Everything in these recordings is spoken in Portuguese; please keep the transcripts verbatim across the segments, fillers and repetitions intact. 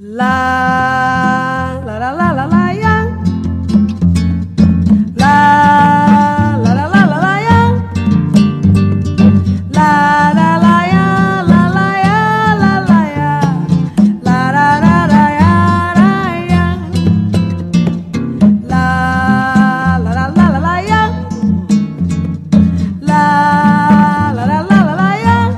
La la la la la la ya. La la la la la la ya. La la la ya la la ya la la ya. La ra ra ra ya ra ya. La la la la la la ya. La la la la la la ya.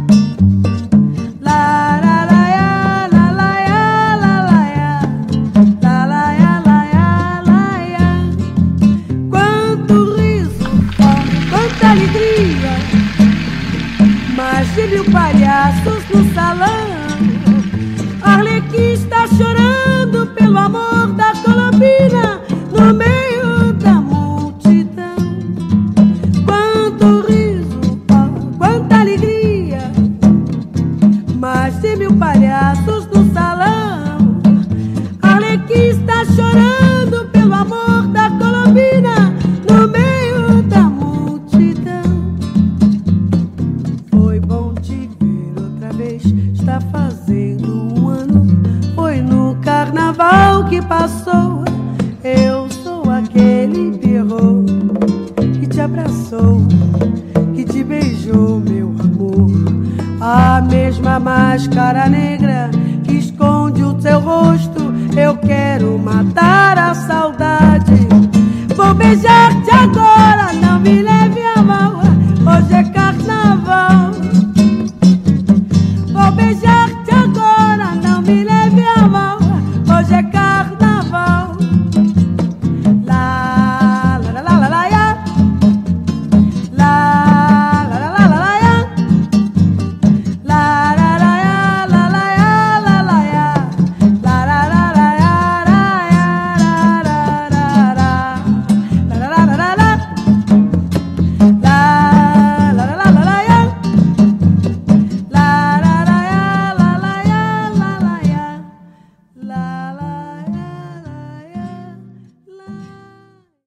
La ra ra ya la la ya la la ya. La la ya la ya la ya. Quanto riso, quanta alegria. Mas de mil palhaços no salão. Arlequim está chorando pelo amor da Colombina no meio da multidão. Quanto riso, oh, quanta alegria. Mais de mil palhaços no salão. Arlequim está chorando pelo amor da Colombina no meio da multidão. Foi bom te ver outra vez, está fazendo um ano. Foi no carnaval que passou. Eu sou aquele Pierrot que te abraçou, que te beijou, meu amor. A mesma máscara negra que esconde o seu rosto. Eu quero matar a saudade. Vou beijar-te agora.